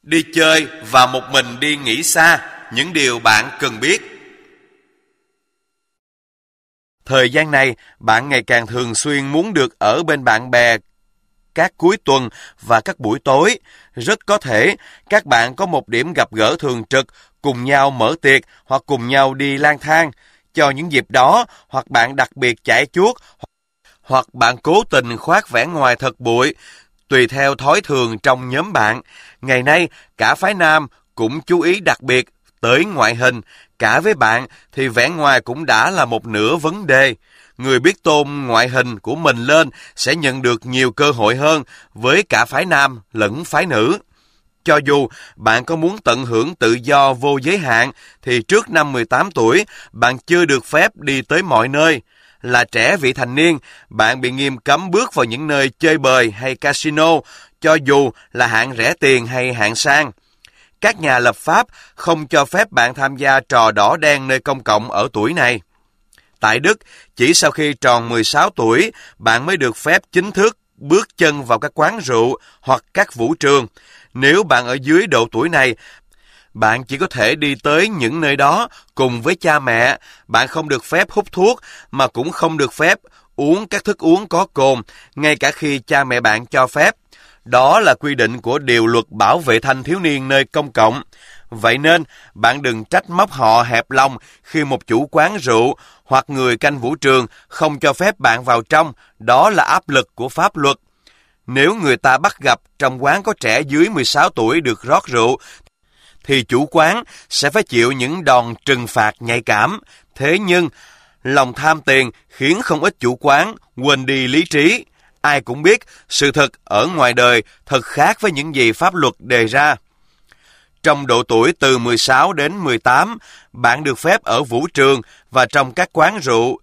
Đi chơi và một mình đi nghỉ xa, những điều bạn cần biết. Thời gian này, bạn ngày càng thường xuyên muốn được ở bên bạn bè các cuối tuần và các buổi tối. Rất có thể các bạn có một điểm gặp gỡ thường trực, cùng nhau mở tiệc hoặc cùng nhau đi lang thang. Cho những dịp đó, hoặc bạn đặc biệt chải chuốt, hoặc bạn cố tình khoác vẻ ngoài thật bụi, tùy theo thói thường trong nhóm bạn. Ngày nay, cả phái nam cũng chú ý đặc biệt tới ngoại hình. Cả với bạn thì vẻ ngoài cũng đã là một nửa vấn đề. Người biết tôn ngoại hình của mình lên sẽ nhận được nhiều cơ hội hơn với cả phái nam lẫn phái nữ. Cho dù bạn có muốn tận hưởng tự do vô giới hạn thì trước năm 18 tuổi bạn chưa được phép đi tới mọi nơi. Là trẻ vị thành niên, bạn bị nghiêm cấm bước vào những nơi chơi bời hay casino, cho dù là hạng rẻ tiền hay hạng sang. Các nhà lập pháp không cho phép bạn tham gia trò đỏ đen nơi công cộng ở tuổi này. Tại Đức, chỉ sau khi tròn 16 tuổi, bạn mới được phép chính thức bước chân vào các quán rượu hoặc các vũ trường. Nếu bạn ở dưới độ tuổi này, bạn chỉ có thể đi tới những nơi đó cùng với cha mẹ. Bạn không được phép hút thuốc, mà cũng không được phép uống các thức uống có cồn, ngay cả khi cha mẹ bạn cho phép. Đó là quy định của điều luật bảo vệ thanh thiếu niên nơi công cộng. Vậy nên, bạn đừng trách móc họ hẹp lòng khi một chủ quán rượu hoặc người canh vũ trường không cho phép bạn vào trong. Đó là áp lực của pháp luật. Nếu người ta bắt gặp trong quán có trẻ dưới 16 tuổi được rót rượu, thì chủ quán sẽ phải chịu những đòn trừng phạt nhạy cảm. Thế nhưng, lòng tham tiền khiến không ít chủ quán quên đi lý trí. Ai cũng biết sự thật ở ngoài đời thật khác với những gì pháp luật đề ra. Trong độ tuổi từ 16 đến 18, bạn được phép ở vũ trường và trong các quán rượu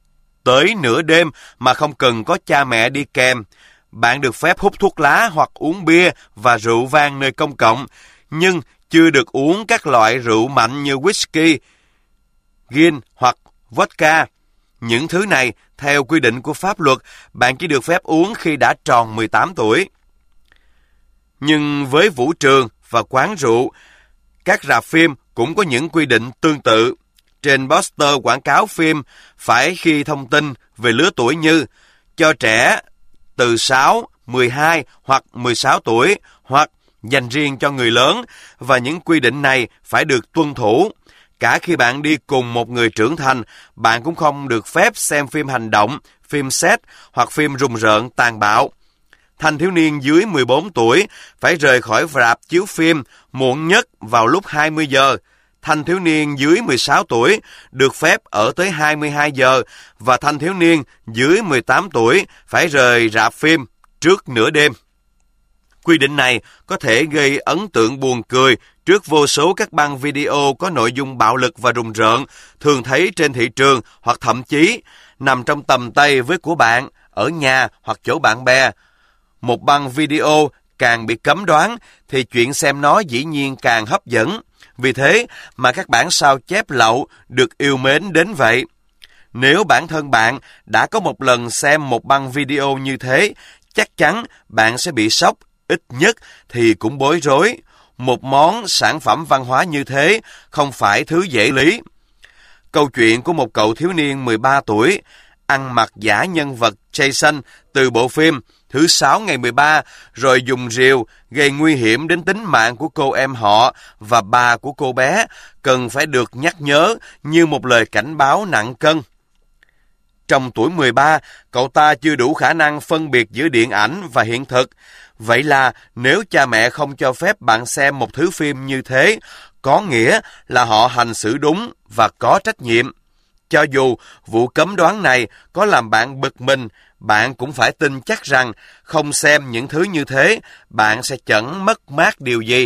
tới nửa đêm mà không cần có cha mẹ đi kèm. Bạn được phép hút thuốc lá hoặc uống bia và rượu vang nơi công cộng, nhưng chưa được uống các loại rượu mạnh như whisky, gin hoặc vodka. Những thứ này, theo quy định của pháp luật, bạn chỉ được phép uống khi đã tròn 18 tuổi. Nhưng với vũ trường và quán rượu, các rạp phim cũng có những quy định tương tự. Trên poster quảng cáo phim phải ghi thông tin về lứa tuổi như cho trẻ từ 6, 12 hoặc 16 tuổi, hoặc dành riêng cho người lớn, và những quy định này phải được tuân thủ. Cả khi bạn đi cùng một người trưởng thành, bạn cũng không được phép xem phim hành động, phim sex hoặc phim rùng rợn tàn bạo. Thanh thiếu niên dưới 14 tuổi phải rời khỏi rạp chiếu phim muộn nhất vào lúc 20 giờ. Thanh thiếu niên dưới 16 tuổi được phép ở tới 22 giờ và thanh thiếu niên dưới 18 tuổi phải rời rạp phim trước nửa đêm. Quy định này có thể gây ấn tượng buồn cười trước vô số các băng video có nội dung bạo lực và rùng rợn thường thấy trên thị trường, hoặc thậm chí nằm trong tầm tay với của bạn ở nhà hoặc chỗ bạn bè. Một băng video càng bị cấm đoán thì chuyện xem nó dĩ nhiên càng hấp dẫn. Vì thế mà các bản sao chép lậu được yêu mến đến vậy. Nếu bản thân bạn đã có một lần xem một băng video như thế, chắc chắn bạn sẽ bị sốc, ít nhất thì cũng bối rối. Một món sản phẩm văn hóa như thế không phải thứ dễ lý. Câu chuyện của một cậu thiếu niên 13 tuổi ăn mặc giả nhân vật Jason từ bộ phim Thứ Sáu ngày 13, rồi dùng rìu gây nguy hiểm đến tính mạng của cô em họ và bà của cô bé, cần phải được nhắc nhớ như một lời cảnh báo nặng cân. Trong tuổi 13, cậu ta chưa đủ khả năng phân biệt giữa điện ảnh và hiện thực. Vậy là nếu cha mẹ không cho phép bạn xem một thứ phim như thế, có nghĩa là họ hành xử đúng và có trách nhiệm. Cho dù vụ cấm đoán này có làm bạn bực mình, bạn cũng phải tin chắc rằng không xem những thứ như thế, bạn sẽ chẳng mất mát điều gì.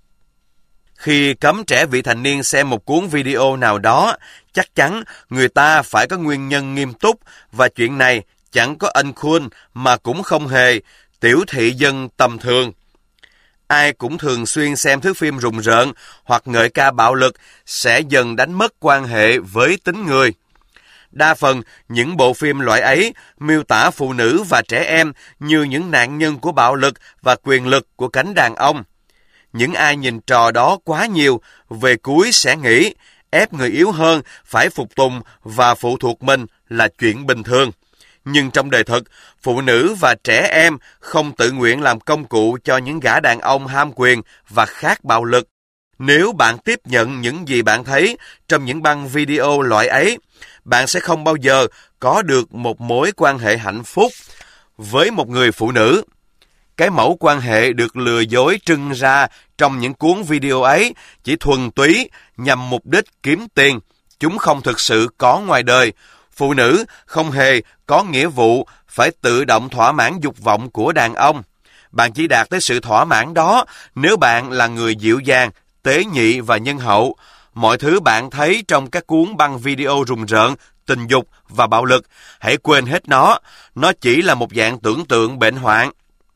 Khi cấm trẻ vị thành niên xem một cuốn video nào đó, chắc chắn người ta phải có nguyên nhân nghiêm túc, và chuyện này chẳng có ân khuôn mà cũng không hề tiểu thị dân tầm thường. Ai cũng thường xuyên xem thứ phim rùng rợn hoặc ngợi ca bạo lực sẽ dần đánh mất quan hệ với tính người. Đa phần, những bộ phim loại ấy miêu tả phụ nữ và trẻ em như những nạn nhân của bạo lực và quyền lực của cánh đàn ông. Những ai nhìn trò đó quá nhiều, về cuối sẽ nghĩ ép người yếu hơn phải phục tùng và phụ thuộc mình là chuyện bình thường. Nhưng trong đời thực, phụ nữ và trẻ em không tự nguyện làm công cụ cho những gã đàn ông ham quyền và khát bạo lực. Nếu bạn tiếp nhận những gì bạn thấy trong những băng video loại ấy, bạn sẽ không bao giờ có được một mối quan hệ hạnh phúc với một người phụ nữ. Cái mẫu quan hệ được lừa dối trưng ra trong những cuốn video ấy chỉ thuần túy nhằm mục đích kiếm tiền. Chúng không thực sự có ngoài đời. Phụ nữ không hề có nghĩa vụ phải tự động thỏa mãn dục vọng của đàn ông. Bạn chỉ đạt tới sự thỏa mãn đó nếu bạn là người dịu dàng, tế nhị và nhân hậu. Mọi thứ bạn thấy trong các cuốn băng video rùng rợn, tình dục và bạo lực, hãy quên hết nó. Nó chỉ là một dạng tưởng tượng bệnh hoạn.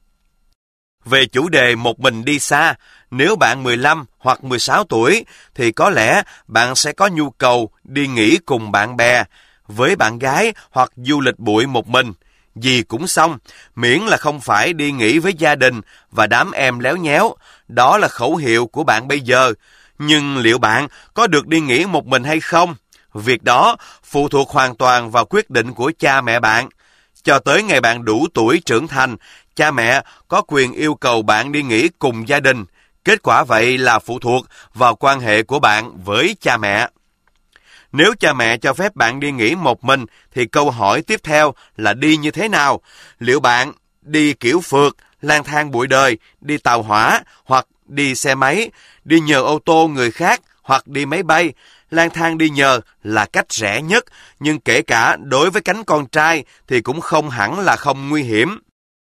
Về chủ đề một mình đi xa, nếu bạn 15 hoặc 16 tuổi, thì có lẽ bạn sẽ có nhu cầu đi nghỉ cùng bạn bè, với bạn gái hoặc du lịch bụi một mình. Gì cũng xong, miễn là không phải đi nghỉ với gia đình và đám em léo nhéo. Đó là khẩu hiệu của bạn bây giờ. Nhưng liệu bạn có được đi nghỉ một mình hay không? Việc đó phụ thuộc hoàn toàn vào quyết định của cha mẹ bạn. Cho tới ngày bạn đủ tuổi trưởng thành, cha mẹ có quyền yêu cầu bạn đi nghỉ cùng gia đình. Kết quả vậy là phụ thuộc vào quan hệ của bạn với cha mẹ. Nếu cha mẹ cho phép bạn đi nghỉ một mình, thì câu hỏi tiếp theo là đi như thế nào? Liệu bạn đi kiểu phượt, lang thang bụi đời, đi tàu hỏa, hoặc đi xe máy, đi nhờ ô tô người khác, hoặc đi máy bay? Lang thang đi nhờ là cách rẻ nhất, nhưng kể cả đối với cánh con trai thì cũng không hẳn là không nguy hiểm.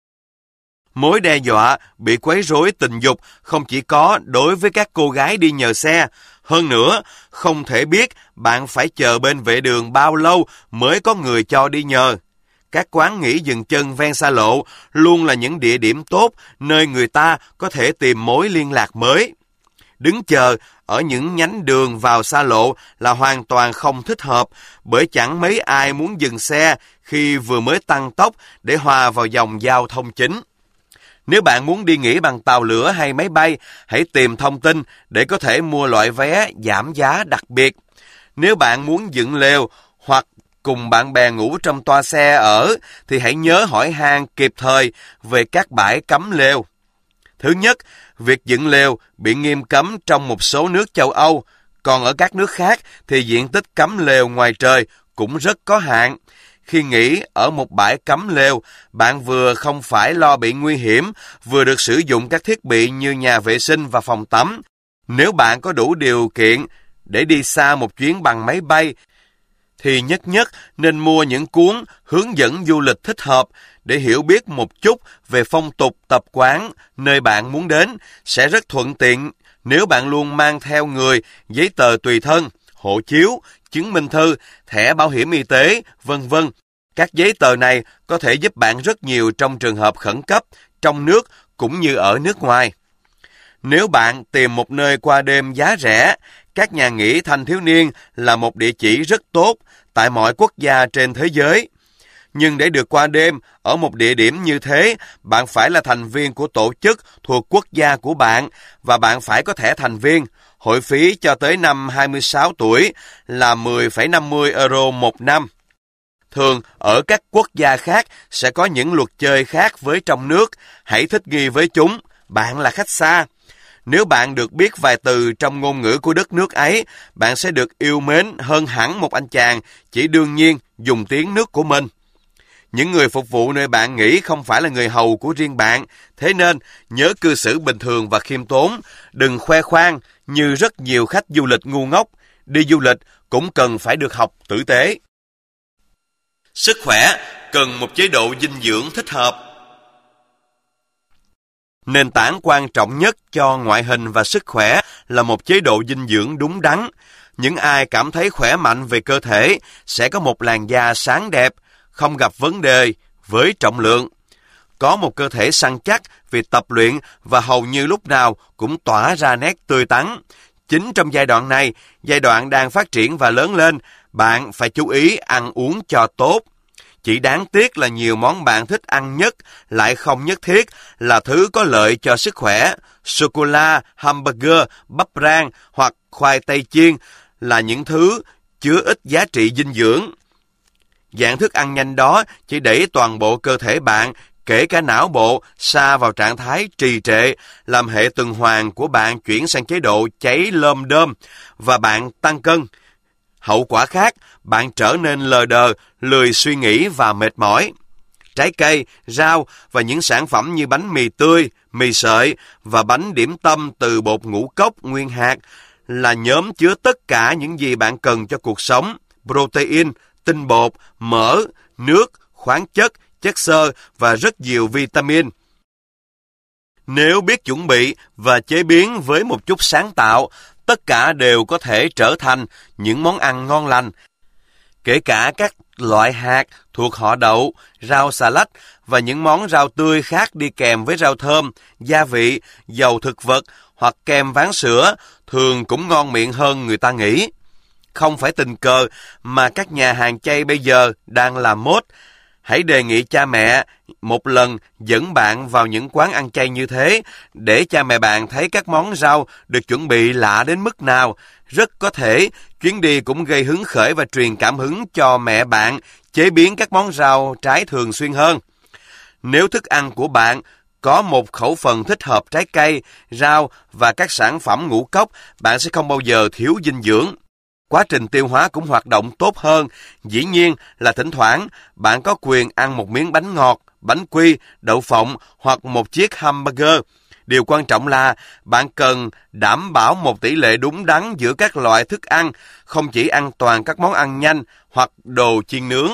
Mối đe dọa bị quấy rối tình dục không chỉ có đối với các cô gái đi nhờ xe. Hơn nữa, không thể biết bạn phải chờ bên vệ đường bao lâu mới có người cho đi nhờ. Các quán nghỉ dừng chân ven xa lộ luôn là những địa điểm tốt nơi người ta có thể tìm mối liên lạc mới. Đứng chờ ở những nhánh đường vào xa lộ là hoàn toàn không thích hợp, bởi chẳng mấy ai muốn dừng xe khi vừa mới tăng tốc để hòa vào dòng giao thông chính. Nếu bạn muốn đi nghỉ bằng tàu lửa hay máy bay, hãy tìm thông tin để có thể mua loại vé giảm giá đặc biệt. Nếu bạn muốn dựng lều hoặc cùng bạn bè ngủ trong toa xe ở, thì hãy nhớ hỏi han kịp thời về các bãi cấm lều. Thứ nhất, việc dựng lều bị nghiêm cấm trong một số nước châu Âu, còn ở các nước khác thì diện tích cấm lều ngoài trời cũng rất có hạn. Khi nghỉ ở một bãi cấm lều, bạn vừa không phải lo bị nguy hiểm, vừa được sử dụng các thiết bị như nhà vệ sinh và phòng tắm. Nếu bạn có đủ điều kiện để đi xa một chuyến bằng máy bay, thì nhất nên mua những cuốn hướng dẫn du lịch thích hợp để hiểu biết một chút về phong tục tập quán nơi bạn muốn đến. Sẽ rất thuận tiện nếu bạn luôn mang theo người giấy tờ tùy thân, hộ chiếu, chứng minh thư, thẻ bảo hiểm y tế, vân vân. Các giấy tờ này có thể giúp bạn rất nhiều trong trường hợp khẩn cấp, trong nước cũng như ở nước ngoài. Nếu bạn tìm một nơi qua đêm giá rẻ, các nhà nghỉ thanh thiếu niên là một địa chỉ rất tốt tại mọi quốc gia trên thế giới. Nhưng để được qua đêm ở một địa điểm như thế, bạn phải là thành viên của tổ chức thuộc quốc gia của bạn và bạn phải có thẻ thành viên. Hội phí cho tới năm 26 tuổi là 10,50 euro một năm. Thường ở các quốc gia khác sẽ có những luật chơi khác với trong nước. Hãy thích nghi với chúng. Bạn là khách xa. Nếu bạn được biết vài từ trong ngôn ngữ của đất nước ấy, bạn sẽ được yêu mến hơn hẳn một anh chàng chỉ đương nhiên dùng tiếng nước của mình. Những người phục vụ nơi bạn nghỉ không phải là người hầu của riêng bạn, thế nên nhớ cư xử bình thường và khiêm tốn, đừng khoe khoang như rất nhiều khách du lịch ngu ngốc. Đi du lịch cũng cần phải được học tử tế. Sức khỏe cần một chế độ dinh dưỡng thích hợp. Nền tảng quan trọng nhất cho ngoại hình và sức khỏe là một chế độ dinh dưỡng đúng đắn. Những ai cảm thấy khỏe mạnh về cơ thể sẽ có một làn da sáng đẹp, không gặp vấn đề với trọng lượng. Có một cơ thể săn chắc vì tập luyện và hầu như lúc nào cũng tỏa ra nét tươi tắn. Chính trong giai đoạn này, giai đoạn đang phát triển và lớn lên, bạn phải chú ý ăn uống cho tốt. Chỉ đáng tiếc là nhiều món bạn thích ăn nhất lại không nhất thiết là thứ có lợi cho sức khỏe. Sô-cô-la, hamburger, bắp rang hoặc khoai tây chiên là những thứ chứa ít giá trị dinh dưỡng. Dạng thức ăn nhanh đó chỉ đẩy toàn bộ cơ thể bạn, kể cả não bộ, sa vào trạng thái trì trệ, làm hệ tuần hoàn của bạn chuyển sang chế độ cháy lơm đơm và bạn tăng cân. Hậu quả khác, bạn trở nên lờ đờ, lười suy nghĩ và mệt mỏi. Trái cây, rau và những sản phẩm như bánh mì tươi, mì sợi và bánh điểm tâm từ bột ngũ cốc nguyên hạt là nhóm chứa tất cả những gì bạn cần cho cuộc sống: protein, tinh bột, mỡ, nước, khoáng chất, chất xơ và rất nhiều vitamin. Nếu biết chuẩn bị và chế biến với một chút sáng tạo, tất cả đều có thể trở thành những món ăn ngon lành. Kể cả các loại hạt thuộc họ đậu, rau xà lách và những món rau tươi khác đi kèm với rau thơm, gia vị, dầu thực vật hoặc kem ván sữa thường cũng ngon miệng hơn người ta nghĩ. Không phải tình cờ mà các nhà hàng chay bây giờ đang làm mốt. Hãy đề nghị cha mẹ một lần dẫn bạn vào những quán ăn chay như thế để cha mẹ bạn thấy các món rau được chuẩn bị lạ đến mức nào. Rất có thể chuyến đi cũng gây hứng khởi và truyền cảm hứng cho mẹ bạn chế biến các món rau trái thường xuyên hơn. Nếu thức ăn của bạn có một khẩu phần thích hợp trái cây, rau và các sản phẩm ngũ cốc, bạn sẽ không bao giờ thiếu dinh dưỡng. Quá trình tiêu hóa cũng hoạt động tốt hơn. Dĩ nhiên là thỉnh thoảng bạn có quyền ăn một miếng bánh ngọt, bánh quy, đậu phộng hoặc một chiếc hamburger. Điều quan trọng là bạn cần đảm bảo một tỷ lệ đúng đắn giữa các loại thức ăn, không chỉ ăn toàn các món ăn nhanh hoặc đồ chiên nướng.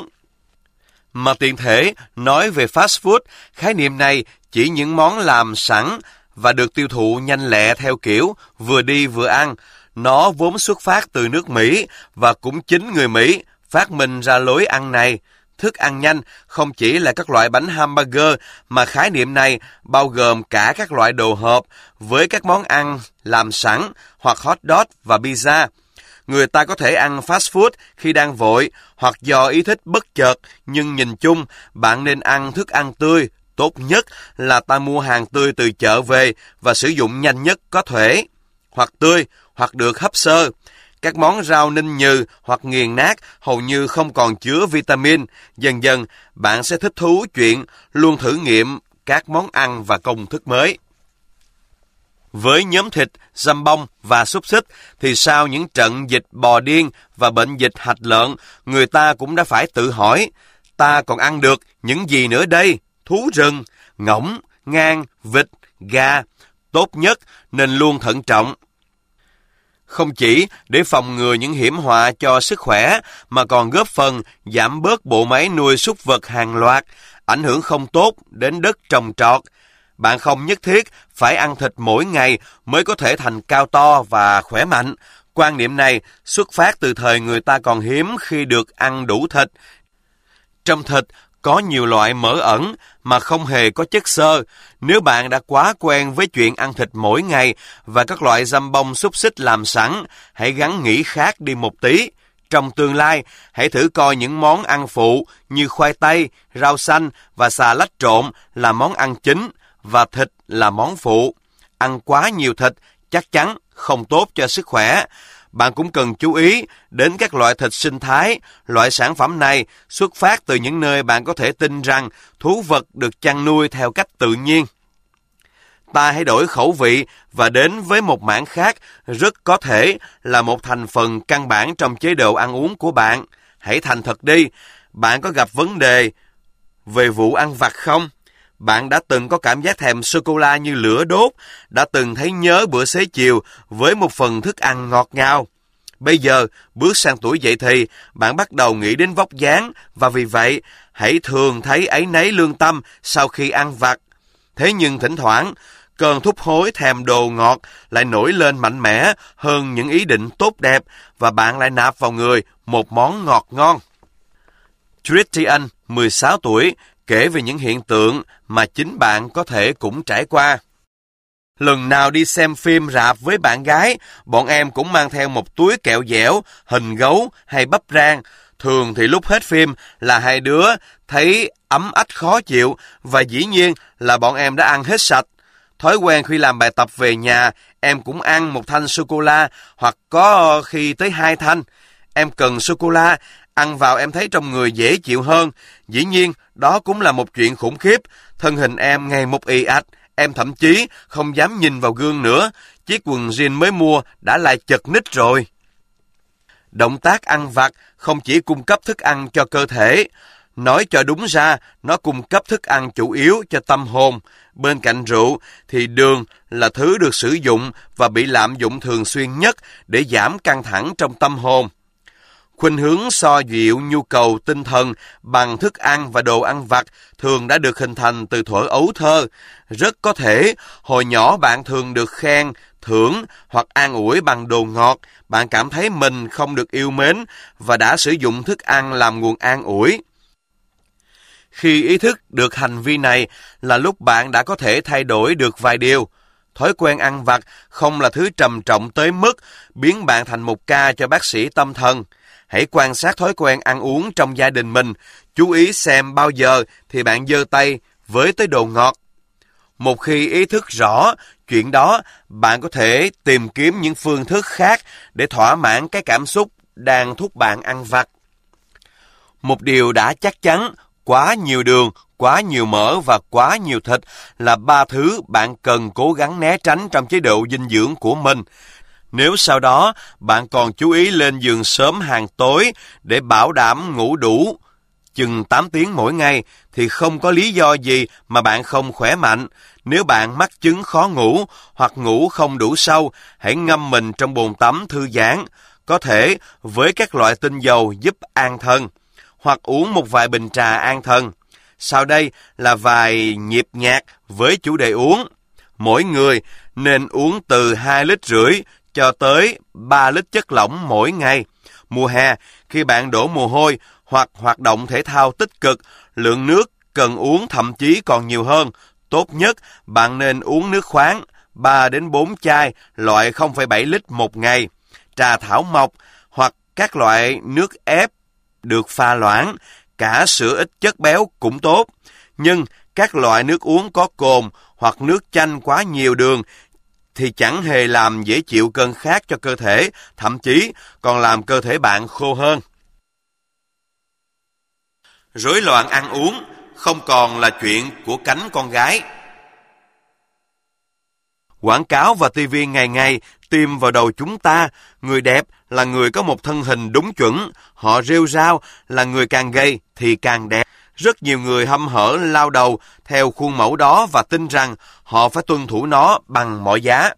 Mà tiện thể nói về fast food, khái niệm này chỉ những món làm sẵn và được tiêu thụ nhanh lẹ theo kiểu vừa đi vừa ăn. Nó vốn xuất phát từ nước Mỹ và cũng chính người Mỹ phát minh ra lối ăn này. Thức ăn nhanh không chỉ là các loại bánh hamburger mà khái niệm này bao gồm cả các loại đồ hộp với các món ăn làm sẵn hoặc hot dog và pizza. Người ta có thể ăn fast food khi đang vội hoặc do ý thích bất chợt, nhưng nhìn chung bạn nên ăn thức ăn tươi. Tốt nhất là ta mua hàng tươi từ chợ về và sử dụng nhanh nhất có thể. Hoặc tươi hoặc được hấp sơ. Các món rau ninh nhừ hoặc nghiền nát hầu như không còn chứa vitamin. Dần dần, bạn sẽ thích thú chuyện luôn thử nghiệm các món ăn và công thức mới. Với nhóm thịt, jambon và xúc xích, thì sau những trận dịch bò điên và bệnh dịch hạch lợn, người ta cũng đã phải tự hỏi, ta còn ăn được những gì nữa đây? Thú rừng, ngỗng, ngan, vịt, gà. Tốt nhất nên luôn thận trọng. Không chỉ để phòng ngừa những hiểm họa cho sức khỏe, mà còn góp phần giảm bớt bộ máy nuôi súc vật hàng loạt, ảnh hưởng không tốt đến đất trồng trọt. Bạn không nhất thiết phải ăn thịt mỗi ngày mới có thể thành cao to và khỏe mạnh. Quan niệm này xuất phát từ thời người ta còn hiếm khi được ăn đủ thịt. Trong thịt có nhiều loại mỡ ẩn mà không hề có chất xơ. Nếu bạn đã quá quen với chuyện ăn thịt mỗi ngày và các loại jambon xúc xích làm sẵn, hãy gắng nghĩ khác đi một tí. Trong tương lai, hãy thử coi những món ăn phụ như khoai tây, rau xanh và xà lách trộn là món ăn chính và thịt là món phụ. Ăn quá nhiều thịt chắc chắn không tốt cho sức khỏe. Bạn cũng cần chú ý đến các loại thịt sinh thái. Loại sản phẩm này xuất phát từ những nơi bạn có thể tin rằng thú vật được chăn nuôi theo cách tự nhiên. Ta hãy đổi khẩu vị và đến với một mảng khác, rất có thể là một thành phần căn bản trong chế độ ăn uống của bạn. Hãy thành thật đi, bạn có gặp vấn đề về vụ ăn vặt không? Bạn đã từng có cảm giác thèm sô-cô-la như lửa đốt, đã từng thấy nhớ bữa xế chiều với một phần thức ăn ngọt ngào. Bây giờ, bước sang tuổi dậy thì, bạn bắt đầu nghĩ đến vóc dáng và vì vậy, hãy thường thấy áy náy lương tâm sau khi ăn vặt. Thế nhưng thỉnh thoảng, cơn thúc hối thèm đồ ngọt lại nổi lên mạnh mẽ hơn những ý định tốt đẹp và bạn lại nạp vào người một món ngọt ngon. Christian, 16 tuổi, kể về những hiện tượng mà chính bạn có thể cũng trải qua. Lần nào đi xem phim rạp với bạn gái, bọn em cũng mang theo một túi kẹo dẻo, hình gấu hay bắp rang. Thường thì lúc hết phim là hai đứa thấy ấm ách khó chịu và dĩ nhiên là bọn em đã ăn hết sạch. Thói quen khi làm bài tập về nhà, em cũng ăn một thanh sô-cô-la hoặc có khi tới 2 thanh. Em cần sô-cô-la, ăn vào em thấy trong người dễ chịu hơn. Dĩ nhiên, đó cũng là một chuyện khủng khiếp. Thân hình em ngày một ì ạch, em thậm chí không dám nhìn vào gương nữa. Chiếc quần jean mới mua đã lại chật ních rồi. Động tác ăn vặt không chỉ cung cấp thức ăn cho cơ thể, nói cho đúng ra, nó cung cấp thức ăn chủ yếu cho tâm hồn. Bên cạnh rượu thì đường là thứ được sử dụng và bị lạm dụng thường xuyên nhất để giảm căng thẳng trong tâm hồn. Khuynh hướng xoa dịu nhu cầu tinh thần bằng thức ăn và đồ ăn vặt thường đã được hình thành từ thuở ấu thơ. Rất có thể hồi nhỏ bạn thường được khen, thưởng hoặc an ủi bằng đồ ngọt. Bạn cảm thấy mình không được yêu mến và đã sử dụng thức ăn làm nguồn an ủi. Khi ý thức được hành vi này là lúc bạn đã có thể thay đổi được vài điều. Thói quen ăn vặt không là thứ trầm trọng tới mức biến bạn thành một ca cho bác sĩ tâm thần. Hãy quan sát thói quen ăn uống trong gia đình mình. Chú ý xem bao giờ thì bạn giơ tay với tới đồ ngọt. Một khi ý thức rõ chuyện đó, bạn có thể tìm kiếm những phương thức khác để thỏa mãn cái cảm xúc đang thúc bạn ăn vặt. Một điều đã chắc chắn, quá nhiều đường, quá nhiều mỡ và quá nhiều thịt là 3 thứ bạn cần cố gắng né tránh trong chế độ dinh dưỡng của mình. Nếu sau đó bạn còn chú ý lên giường sớm hàng tối để bảo đảm ngủ đủ chừng 8 tiếng mỗi ngày thì không có lý do gì mà bạn không khỏe mạnh. Nếu bạn mắc chứng khó ngủ hoặc ngủ không đủ sâu, hãy ngâm mình trong bồn tắm thư giãn, có thể với các loại tinh dầu giúp an thần, hoặc uống một vài bình trà an thần. Sau đây là vài nhịp nhạc với chủ đề uống. Mỗi người nên uống từ 2,5 lít cho tới 3 lít chất lỏng mỗi ngày. Mùa hè, khi bạn đổ mồ hôi hoặc hoạt động thể thao tích cực, lượng nước cần uống thậm chí còn nhiều hơn. Tốt nhất, bạn nên uống nước khoáng 3 đến 4 chai loại 0,7 lít một ngày. Trà thảo mộc hoặc các loại nước ép được pha loãng, cả sữa ít chất béo cũng tốt. Nhưng các loại nước uống có cồn hoặc nước chanh quá nhiều đường thì chẳng hề làm dễ chịu cơn khát cho cơ thể, thậm chí còn làm cơ thể bạn khô hơn. Rối loạn ăn uống không còn là chuyện của cánh con gái. Quảng cáo và TV ngày ngày tiêm vào đầu chúng ta, người đẹp là người có một thân hình đúng chuẩn, họ rêu rao là người càng gầy thì càng đẹp. Rất nhiều người hăm hở lao đầu theo khuôn mẫu đó và tin rằng họ phải tuân thủ nó bằng mọi giá.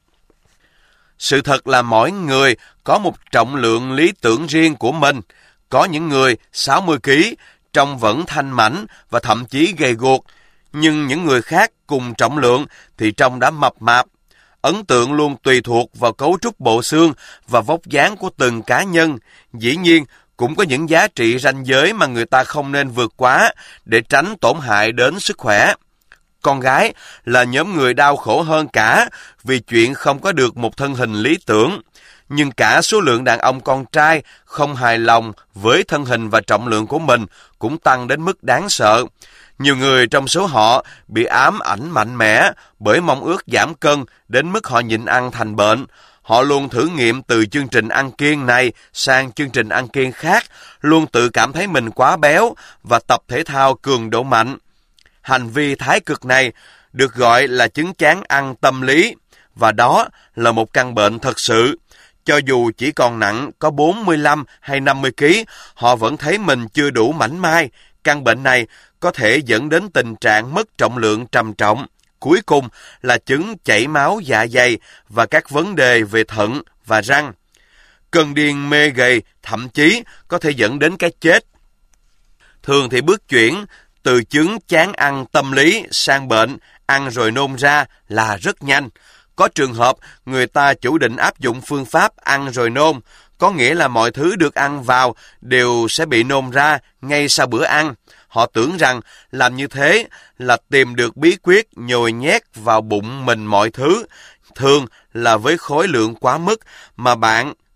Sự thật là mỗi người có một trọng lượng lý tưởng riêng của mình. Có những người 60 kg trông vẫn thanh mảnh và thậm chí gầy guộc, nhưng những người khác cùng trọng lượng thì trông đã mập mạp. Ấn tượng luôn tùy thuộc vào cấu trúc bộ xương và vóc dáng của từng cá nhân. Dĩ nhiên, cũng có những giá trị ranh giới mà người ta không nên vượt quá để tránh tổn hại đến sức khỏe. Con gái là nhóm người đau khổ hơn cả vì chuyện không có được một thân hình lý tưởng. Nhưng cả số lượng đàn ông con trai không hài lòng với thân hình và trọng lượng của mình cũng tăng đến mức đáng sợ. Nhiều người trong số họ bị ám ảnh mạnh mẽ bởi mong ước giảm cân đến mức họ nhịn ăn thành bệnh. Họ luôn thử nghiệm từ chương trình ăn kiêng này sang chương trình ăn kiêng khác, luôn tự cảm thấy mình quá béo và tập thể thao cường độ mạnh. Hành vi thái cực này được gọi là chứng chán ăn tâm lý, và đó là một căn bệnh thật sự. Cho dù chỉ còn nặng có 45 hay 50 kg, họ vẫn thấy mình chưa đủ mảnh mai. Căn bệnh này có thể dẫn đến tình trạng mất trọng lượng trầm trọng. Cuối cùng là chứng chảy máu dạ dày và các vấn đề về thận và răng. Cơn điên mê gầy thậm chí có thể dẫn đến cái chết. Thường thì bước chuyển từ chứng chán ăn tâm lý sang bệnh ăn rồi nôn ra là rất nhanh. Có trường hợp người ta chủ định áp dụng phương pháp ăn rồi nôn, có nghĩa là mọi thứ được ăn vào đều sẽ bị nôn ra ngay sau bữa ăn. Họ tưởng rằng làm như thế là tìm được bí quyết nhồi nhét vào bụng mình mọi thứ, thường là với khối lượng quá mức mà bạn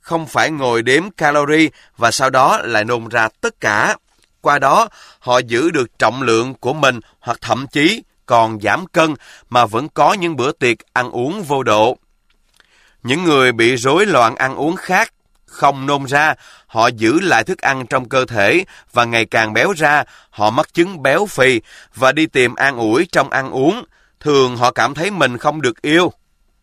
không phải ngồi đếm calorie và sau đó lại nôn ra tất cả. Qua đó, họ giữ được trọng lượng của mình hoặc thậm chí còn giảm cân mà vẫn có những bữa tiệc ăn uống vô độ. Những người bị rối loạn ăn uống khác không nôn ra, họ giữ lại thức ăn trong cơ thể và ngày càng béo ra, họ mắc chứng béo phì và đi tìm an ủi trong ăn uống. Thường họ cảm thấy mình không được yêu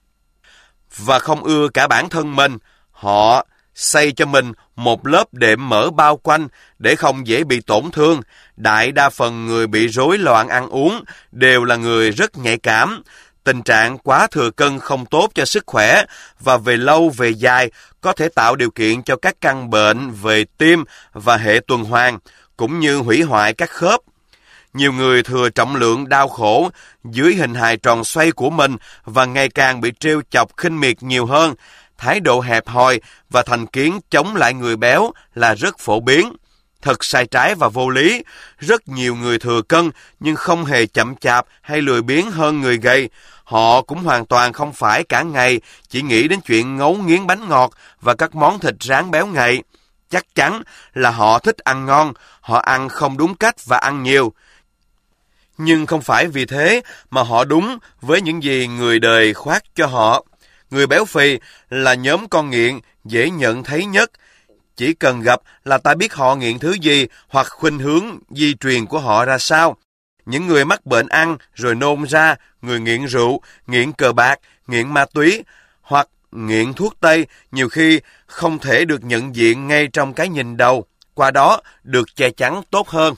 và không ưa cả bản thân mình. Họ xây cho mình một lớp đệm mỡ bao quanh để không dễ bị tổn thương. Đại đa phần người bị rối loạn ăn uống đều là người rất nhạy cảm. Tình trạng quá thừa cân không tốt cho sức khỏe và về lâu về dài có thể tạo điều kiện cho các căn bệnh về tim và hệ tuần hoàn, cũng như hủy hoại các khớp. Nhiều người thừa trọng lượng đau khổ dưới hình hài tròn xoay của mình và ngày càng bị trêu chọc khinh miệt nhiều hơn. Thái độ hẹp hòi và thành kiến chống lại người béo là rất phổ biến. Thật sai trái và vô lý. Rất nhiều người thừa cân nhưng không hề chậm chạp hay lười biếng hơn người gầy. Họ cũng hoàn toàn không phải cả ngày chỉ nghĩ đến chuyện ngấu nghiến bánh ngọt và các món thịt rán béo ngậy. Chắc chắn là họ thích ăn ngon, họ ăn không đúng cách và ăn nhiều. Nhưng không phải vì thế mà họ đúng với những gì người đời khoác cho họ. Người béo phì là nhóm con nghiện dễ nhận thấy nhất. Chỉ cần gặp là ta biết họ nghiện thứ gì hoặc khuynh hướng di truyền của họ ra sao. Những người mắc bệnh ăn rồi nôn ra, người nghiện rượu, nghiện cờ bạc, nghiện ma túy hoặc nghiện thuốc tây nhiều khi không thể được nhận diện ngay trong cái nhìn đầu, qua đó được che chắn tốt hơn.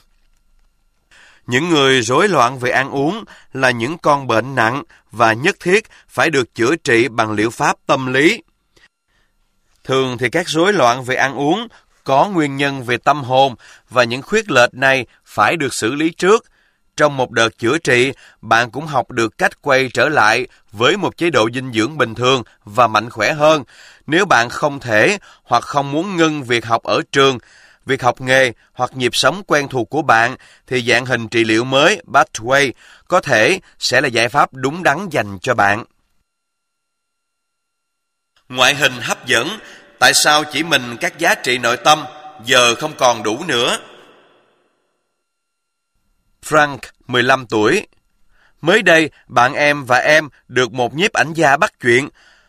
Những người rối loạn về ăn uống là những con bệnh nặng và nhất thiết phải được chữa trị bằng liệu pháp tâm lý. Thường thì các rối loạn về ăn uống có nguyên nhân về tâm hồn và những khuyết lệch này phải được xử lý trước. Trong một đợt chữa trị, bạn cũng học được cách quay trở lại với một chế độ dinh dưỡng bình thường và mạnh khỏe hơn. Nếu bạn không thể hoặc không muốn ngưng việc học ở trường, việc học nghề hoặc nhịp sống quen thuộc của bạn, thì dạng hình trị liệu mới Pathway có thể sẽ là giải pháp đúng đắn dành cho bạn. Ngoại hình hấp dẫn, tại sao chỉ mình các giá trị nội tâm giờ không còn đủ nữa? Frank, 15 tuổi. Mới đây, bạn em và em được một nhiếp ảnh gia bắt chuyện.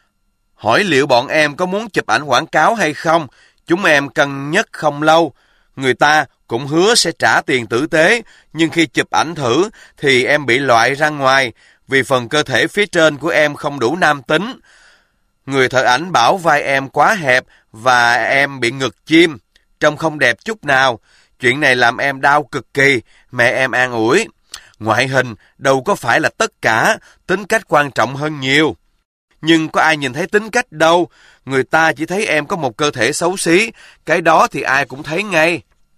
Hỏi liệu bọn em có muốn chụp ảnh quảng cáo hay không? Chúng em cân nhắc không lâu. Người ta cũng hứa sẽ trả tiền tử tế, nhưng khi chụp ảnh thử thì em bị loại ra ngoài vì phần cơ thể phía trên của em không đủ nam tính. Người thợ ảnh bảo vai em quá hẹp và em bị ngực chim, trông không đẹp chút nào. Chuyện này làm em đau cực kỳ, mẹ em an ủi. Ngoại hình đâu có phải là tất cả, tính cách quan trọng hơn nhiều. Nhưng có ai nhìn thấy tính cách đâu, người ta chỉ thấy em có một cơ thể xấu xí, cái đó thì ai cũng thấy ngay.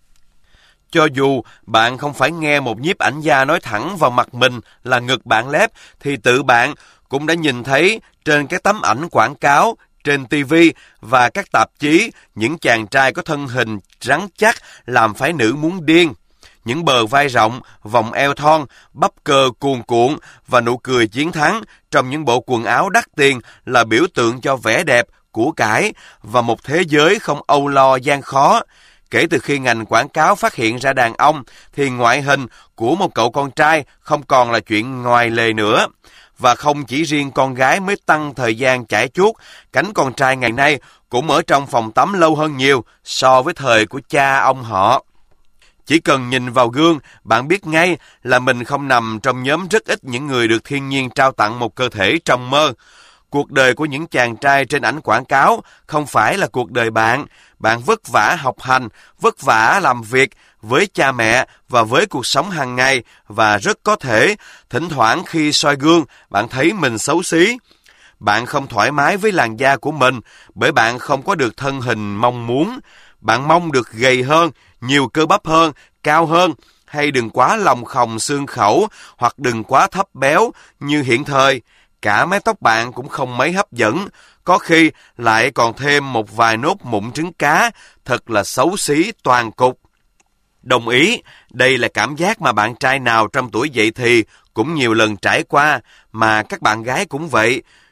Cho dù bạn không phải nghe một nhiếp ảnh gia nói thẳng vào mặt mình là ngực bạn lép, thì tự bạn cũng đã nhìn thấy trên các tấm ảnh quảng cáo, trên TV và các tạp chí, những chàng trai có thân hình rắn chắc làm phái nữ muốn điên. Những bờ vai rộng, vòng eo thon, bắp cơ cuồn cuộn và nụ cười chiến thắng trong những bộ quần áo đắt tiền là biểu tượng cho vẻ đẹp, của cải và một thế giới không âu lo gian khó. Kể từ khi ngành quảng cáo phát hiện ra đàn ông, thì ngoại hình của một cậu con trai không còn là chuyện ngoài lề nữa. Và không chỉ riêng con gái mới tăng thời gian chải chuốt, cánh con trai ngày nay cũng ở trong phòng tắm lâu hơn nhiều so với thời của cha ông họ. Chỉ cần nhìn vào gương, bạn biết ngay là mình không nằm trong nhóm rất ít những người được thiên nhiên trao tặng một cơ thể trong mơ. Cuộc đời của những chàng trai trên ảnh quảng cáo không phải là cuộc đời bạn. Bạn vất vả học hành, vất vả làm việc với cha mẹ và với cuộc sống hàng ngày, và rất có thể thỉnh thoảng khi soi gương bạn thấy mình xấu xí. Bạn không thoải mái với làn da của mình bởi bạn không có được thân hình mong muốn. Bạn mong được gầy hơn, nhiều cơ bắp hơn, cao hơn, hay đừng quá lòng khòng xương khẩu hoặc đừng quá thấp béo như hiện thời. Cả mái tóc bạn cũng không mấy hấp dẫn, có khi lại còn thêm một vài nốt mụn trứng cá, thật là xấu xí toàn cục. Đồng ý, đây là cảm giác mà bạn trai nào trong tuổi dậy thì cũng nhiều lần trải qua, mà các bạn gái cũng vậy.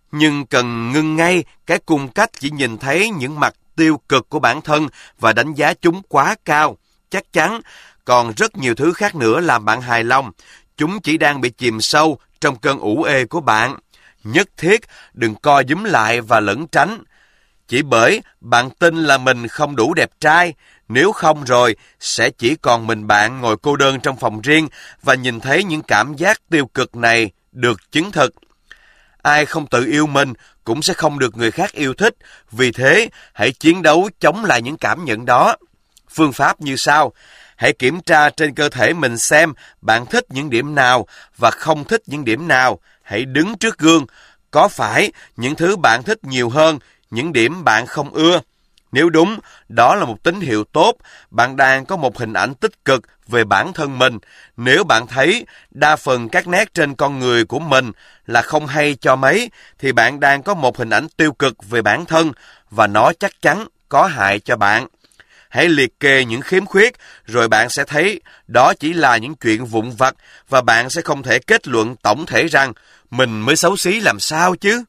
Nhưng cần ngưng ngay cái cung cách chỉ nhìn thấy những mặt tiêu cực của bản thân và đánh giá chúng quá cao. Chắc chắn còn rất nhiều thứ khác nữa làm bạn hài lòng. Chúng chỉ đang bị chìm sâu trong cơn ủ ê của bạn. Nhất thiết đừng co giúm lại và lẩn tránh. Chỉ bởi bạn tin là mình không đủ đẹp trai, nếu không rồi sẽ chỉ còn mình bạn ngồi cô đơn trong phòng riêng và nhìn thấy những cảm giác tiêu cực này được chứng thực. Ai không tự yêu mình cũng sẽ không được người khác yêu thích, vì thế hãy chiến đấu chống lại những cảm nhận đó. Phương pháp như sau: hãy kiểm tra trên cơ thể mình xem bạn thích những điểm nào và không thích những điểm nào. Hãy đứng trước gương, có phải những thứ bạn thích nhiều hơn những điểm bạn không ưa? Nếu đúng, đó là một tín hiệu tốt, bạn đang có một hình ảnh tích cực về bản thân mình. Nếu bạn thấy đa phần các nét trên con người của mình là không hay cho mấy, thì bạn đang có một hình ảnh tiêu cực về bản thân và nó chắc chắn có hại cho bạn. Hãy liệt kê những khiếm khuyết, rồi bạn sẽ thấy đó chỉ là những chuyện vụn vặt và bạn sẽ không thể kết luận tổng thể rằng mình mới xấu xí làm sao chứ.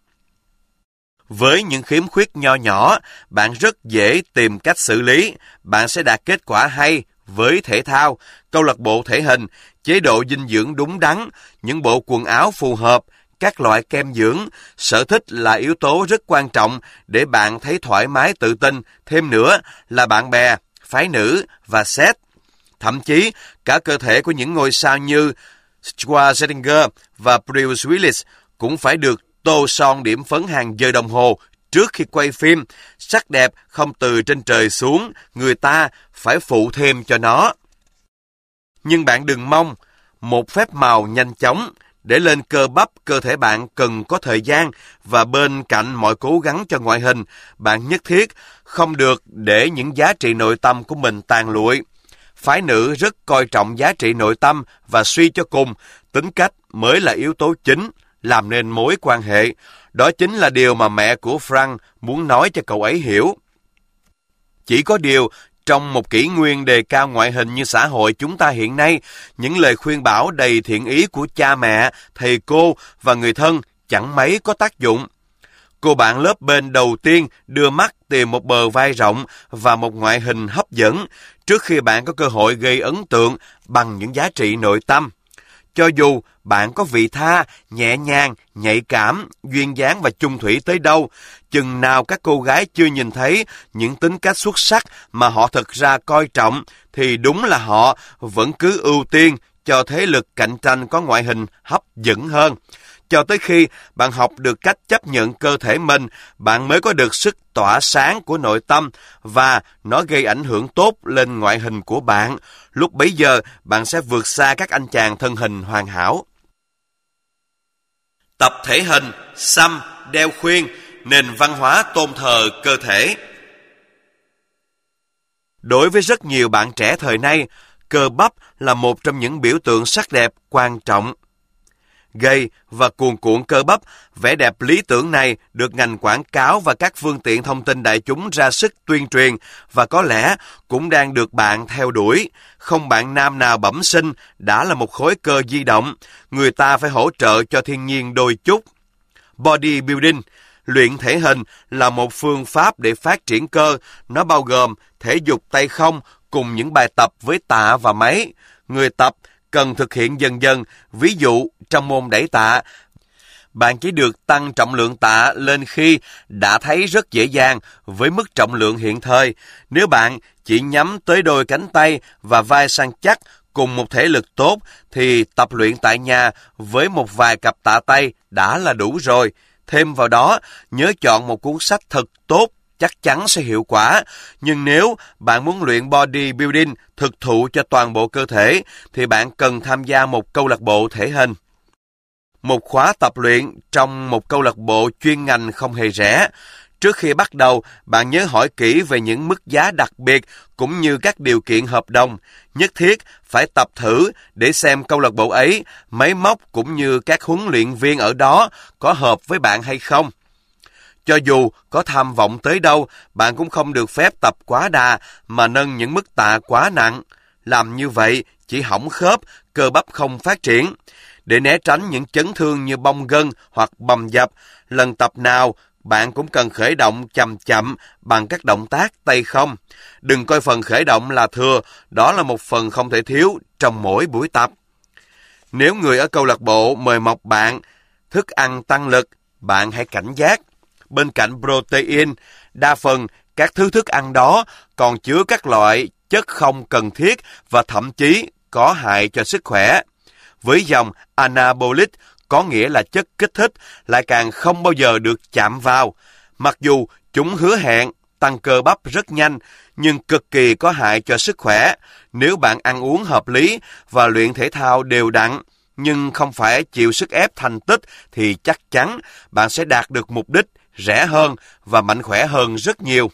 Với những khiếm khuyết nho nhỏ, bạn rất dễ tìm cách xử lý. Bạn sẽ đạt kết quả hay với thể thao, câu lạc bộ thể hình, chế độ dinh dưỡng đúng đắn, những bộ quần áo phù hợp, các loại kem dưỡng. Sở thích là yếu tố rất quan trọng để bạn thấy thoải mái tự tin. Thêm nữa là bạn bè, phái nữ và sex. Thậm chí cả cơ thể của những ngôi sao như Schwarzenegger và Bruce Willis cũng phải được tô son điểm phấn hàng giờ đồng hồ trước khi quay phim. Sắc đẹp không từ trên trời xuống, người ta phải phụ thêm cho nó. Nhưng bạn đừng mong một phép màu nhanh chóng. Để lên cơ bắp, cơ thể bạn cần có thời gian, và bên cạnh mọi cố gắng cho ngoại hình, bạn nhất thiết không được để những giá trị nội tâm của mình tàn lụi. Phái nữ rất coi trọng giá trị nội tâm và suy cho cùng, tính cách mới là yếu tố chính làm nên mối quan hệ. Đó chính là điều mà mẹ của Frank muốn nói cho cậu ấy hiểu. Chỉ có điều, trong một kỷ nguyên đề cao ngoại hình như xã hội chúng ta hiện nay, những lời khuyên bảo đầy thiện ý của cha mẹ, thầy cô và người thân chẳng mấy có tác dụng. Cô bạn lớp bên đầu tiên đưa mắt tìm một bờ vai rộng và một ngoại hình hấp dẫn trước khi bạn có cơ hội gây ấn tượng bằng những giá trị nội tâm. Cho dù bạn có vị tha, nhẹ nhàng, nhạy cảm, duyên dáng và chung thủy tới đâu, chừng nào các cô gái chưa nhìn thấy những tính cách xuất sắc mà họ thực ra coi trọng, thì đúng là họ vẫn cứ ưu tiên cho thế lực cạnh tranh có ngoại hình hấp dẫn hơn. Cho tới khi bạn học được cách chấp nhận cơ thể mình, bạn mới có được sức tỏa sáng của nội tâm và nó gây ảnh hưởng tốt lên ngoại hình của bạn. Lúc bấy giờ, bạn sẽ vượt xa các anh chàng thân hình hoàn hảo. Tập thể hình, xăm, đeo khuyên, nền văn hóa tôn thờ cơ thể. Đối với rất nhiều bạn trẻ thời nay, cơ bắp là một trong những biểu tượng sắc đẹp quan trọng. Gầy và cuồn cuộn cơ bắp, vẻ đẹp lý tưởng này được ngành quảng cáo và các phương tiện thông tin đại chúng ra sức tuyên truyền và có lẽ cũng đang được bạn theo đuổi. Không bạn nam nào bẩm sinh đã là một khối cơ di động, người ta phải hỗ trợ cho thiên nhiên đôi chút. Bodybuilding, luyện thể hình là một phương pháp để phát triển cơ, nó bao gồm thể dục tay không cùng những bài tập với tạ và máy. Người tập cần thực hiện dần dần, ví dụ trong môn đẩy tạ, bạn chỉ được tăng trọng lượng tạ lên khi đã thấy rất dễ dàng với mức trọng lượng hiện thời. Nếu bạn chỉ nhắm tới đôi cánh tay và vai săn chắc cùng một thể lực tốt, thì tập luyện tại nhà với một vài cặp tạ tay đã là đủ rồi. Thêm vào đó, nhớ chọn một cuốn sách thật tốt, chắc chắn sẽ hiệu quả. Nhưng nếu bạn muốn luyện bodybuilding thực thụ cho toàn bộ cơ thể, thì bạn cần tham gia một câu lạc bộ thể hình. Một khóa tập luyện trong một câu lạc bộ chuyên ngành không hề rẻ. Trước khi bắt đầu, bạn nhớ hỏi kỹ về những mức giá đặc biệt cũng như các điều kiện hợp đồng. Nhất thiết phải tập thử để xem câu lạc bộ ấy, máy móc cũng như các huấn luyện viên ở đó có hợp với bạn hay không. Cho dù có tham vọng tới đâu, bạn cũng không được phép tập quá đà mà nâng những mức tạ quá nặng. Làm như vậy chỉ hỏng khớp, cơ bắp không phát triển. Để né tránh những chấn thương như bong gân hoặc bầm dập, lần tập nào bạn cũng cần khởi động chậm chậm bằng các động tác tay không. Đừng coi phần khởi động là thừa, đó là một phần không thể thiếu trong mỗi buổi tập. Nếu người ở câu lạc bộ mời mọc bạn thức ăn tăng lực, bạn hãy cảnh giác. Bên cạnh protein, đa phần các thứ thức ăn đó còn chứa các loại chất không cần thiết và thậm chí có hại cho sức khỏe. Với dòng anabolic, có nghĩa là chất kích thích, lại càng không bao giờ được chạm vào. Mặc dù chúng hứa hẹn tăng cơ bắp rất nhanh, nhưng cực kỳ có hại cho sức khỏe. Nếu bạn ăn uống hợp lý và luyện thể thao đều đặn, nhưng không phải chịu sức ép thành tích, thì chắc chắn bạn sẽ đạt được mục đích rẻ hơn và mạnh khỏe hơn rất nhiều.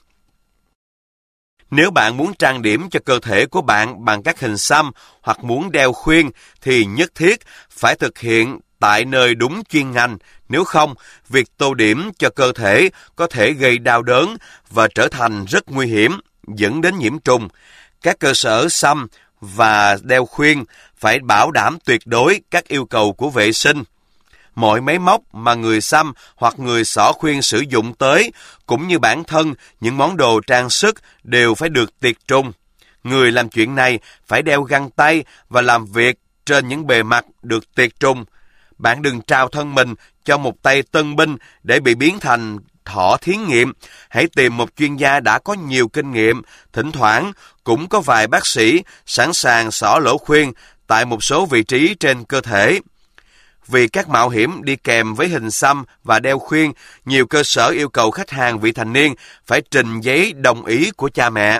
Nếu bạn muốn trang điểm cho cơ thể của bạn bằng các hình xăm hoặc muốn đeo khuyên, thì nhất thiết phải thực hiện tại nơi đúng chuyên ngành. Nếu không, việc tô điểm cho cơ thể có thể gây đau đớn và trở thành rất nguy hiểm, dẫn đến nhiễm trùng. Các cơ sở xăm và đeo khuyên phải bảo đảm tuyệt đối các yêu cầu của vệ sinh. Mọi máy móc mà người xăm hoặc người xỏ khuyên sử dụng tới, cũng như bản thân những món đồ trang sức, đều phải được tiệt trùng. Người làm chuyện này phải đeo găng tay và làm việc trên những bề mặt được tiệt trùng. Bạn đừng trao thân mình cho một tay tân binh để bị biến thành thỏ thí nghiệm. Hãy tìm một chuyên gia đã có nhiều kinh nghiệm. Thỉnh thoảng cũng có vài bác sĩ sẵn sàng xỏ lỗ khuyên tại một số vị trí trên cơ thể. Vì các mạo hiểm đi kèm với hình xăm và đeo khuyên, nhiều cơ sở yêu cầu khách hàng vị thành niên phải trình giấy đồng ý của cha mẹ.